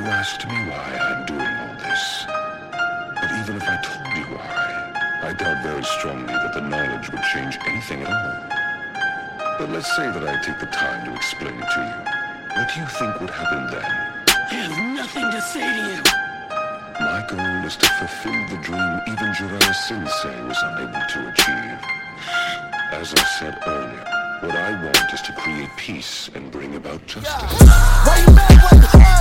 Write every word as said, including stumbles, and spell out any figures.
asked me why I'm doing all this. But even if I told you why, I doubt very strongly that the knowledge would change anything at all. But let's say that I take the time to explain it to you. What do you think would happen then? I have nothing to say to you. My goal is to fulfill the dream even Jiraiya Sensei was unable to achieve. As I said earlier, what I want is to create peace and bring about justice. Why you mad? What the hell?